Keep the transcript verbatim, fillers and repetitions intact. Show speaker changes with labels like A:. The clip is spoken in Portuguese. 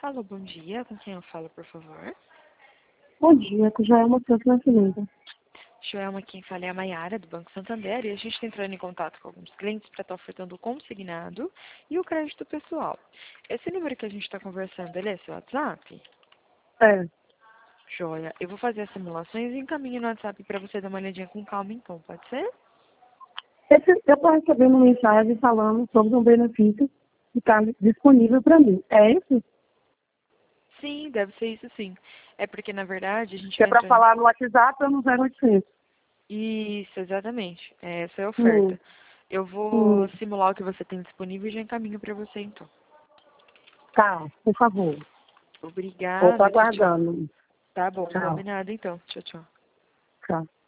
A: Alô, bom dia. Com quem eu falo, por favor?
B: Bom dia, que já é uma Santo Nascimento.
A: Joelma, quem fala é a Maiara, do Banco Santander, e a gente está entrando em contato com alguns clientes para estar ofertando o consignado e o crédito pessoal. Esse número que a gente está conversando, ele é seu WhatsApp?
B: É.
A: Joia. Eu vou fazer as simulações e encaminho no WhatsApp para você dar uma olhadinha com calma, então, pode ser?
B: Esse, eu estou recebendo uma mensagem falando sobre um benefício que está disponível para mim. É isso?
A: Sim, deve ser isso sim. É porque, na verdade, a gente
B: Que é
A: vai
B: para
A: entrando...
B: falar no WhatsApp ou no zero oitocentos?
A: Isso, exatamente. É, essa é a
B: Hum,
A: oferta. Eu vou
B: hum,
A: simular o que você tem disponível e já encaminho para você, então.
B: tá, por favor. Eu estou
A: Obrigada, tchau, tchau.
B: aguardando.
A: Tá bom,
B: Tchau,
A: combinado então. Tchau, tchau.
B: tchau.